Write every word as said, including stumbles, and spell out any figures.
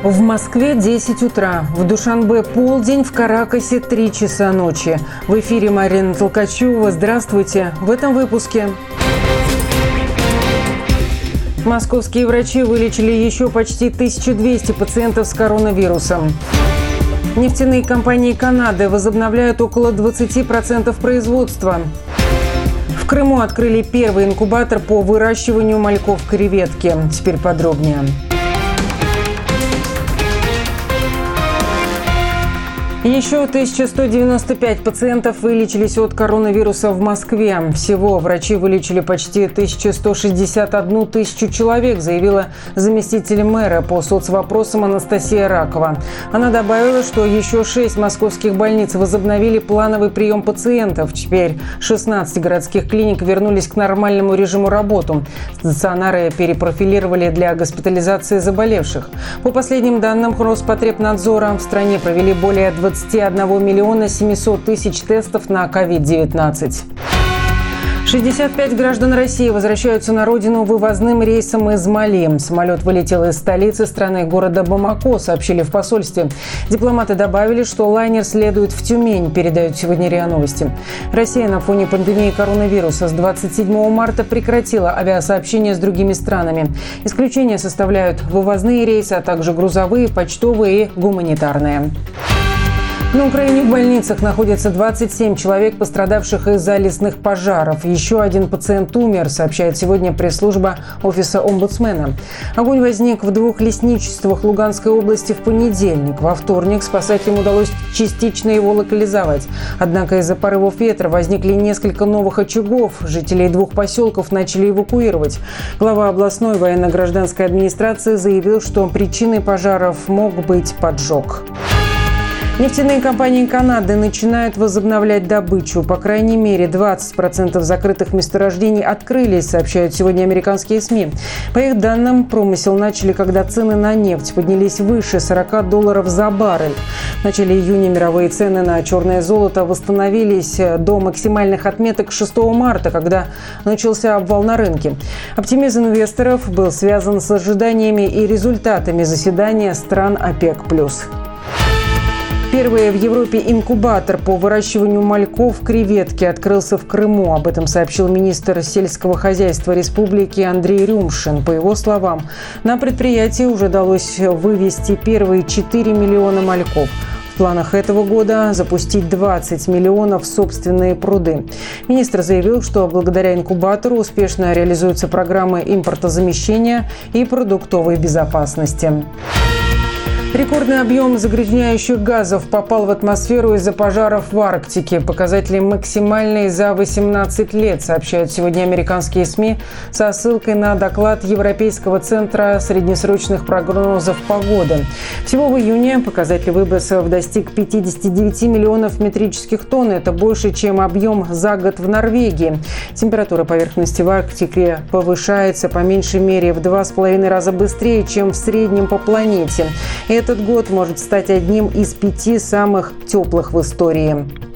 В Москве десять утра, в Душанбе полдень, в Каракасе три часа ночи. В эфире Марина Толкачева. Здравствуйте. В этом выпуске. Московские врачи вылечили еще почти тысячу двести пациентов с коронавирусом. Нефтяные компании Канады возобновляют около двадцати процентов производства. В Крыму открыли первый инкубатор по выращиванию мальков-креветки. Теперь подробнее. Еще тысяча сто девяносто пять пациентов вылечились от коронавируса в Москве. Всего врачи вылечили почти тысячу сто шестьдесят одну тысячу человек, заявила заместитель мэра по соцвопросам Анастасия Ракова. Она добавила, что еще шесть московских больниц возобновили плановый прием пациентов. Теперь шестнадцать городских клиник вернулись к нормальному режиму работы. Стационары перепрофилировали для госпитализации заболевших. По последним данным Роспотребнадзора, в стране провели более двадцати одного миллиона семисот тысяч тестов на ковид девятнадцать. шестьдесят пять граждан России возвращаются на родину вывозным рейсом из Мали. Самолет вылетел из столицы страны, города Бамако, сообщили в посольстве. Дипломаты добавили, что лайнер следует в Тюмень, передают сегодня РИА Новости. Россия на фоне пандемии коронавируса с двадцать седьмого марта прекратила авиасообщение с другими странами. Исключения составляют вывозные рейсы, а также грузовые, почтовые и гуманитарные. На Украине в больницах находятся двадцать семь человек, пострадавших из-за лесных пожаров. Еще один пациент умер, сообщает сегодня пресс-служба офиса омбудсмена. Огонь возник в двух лесничествах Луганской области в понедельник. Во вторник спасателям удалось частично его локализовать. Однако из-за порывов ветра возникли несколько новых очагов. Жителей двух поселков начали эвакуировать. Глава областной военно-гражданской администрации заявил, что причиной пожаров мог быть поджог. Нефтяные компании Канады начинают возобновлять добычу. По крайней мере, двадцать процентов закрытых месторождений открылись, сообщают сегодня американские СМИ. По их данным, промысел начали, когда цены на нефть поднялись выше сорока долларов за баррель. В начале июня мировые цены на черное золото восстановились до максимальных отметок шестого марта, когда начался обвал на рынке. Оптимизм инвесторов был связан с ожиданиями и результатами заседания стран ОПЕК+. Первый в Европе инкубатор по выращиванию мальков креветки открылся в Крыму. Об этом сообщил министр сельского хозяйства республики Андрей Рюмшин. По его словам, на предприятии уже удалось вывести первые четыре миллиона мальков. В планах этого года запустить двадцать миллионов в собственные пруды. Министр заявил, что благодаря инкубатору успешно реализуются программы импортозамещения и продуктовой безопасности. Рекордный объем загрязняющих газов попал в атмосферу из-за пожаров в Арктике. Показатели максимальные за восемнадцать лет, сообщают сегодня американские СМИ со ссылкой на доклад Европейского центра среднесрочных прогнозов погоды. Всего в июне показатель выбросов достиг пятидесяти девяти миллионов метрических тонн. Это больше, чем объем за год в Норвегии. Температура поверхности в Арктике повышается по меньшей мере в два с половиной раза быстрее, чем в среднем по планете. Этот год может стать одним из пяти самых теплых в истории.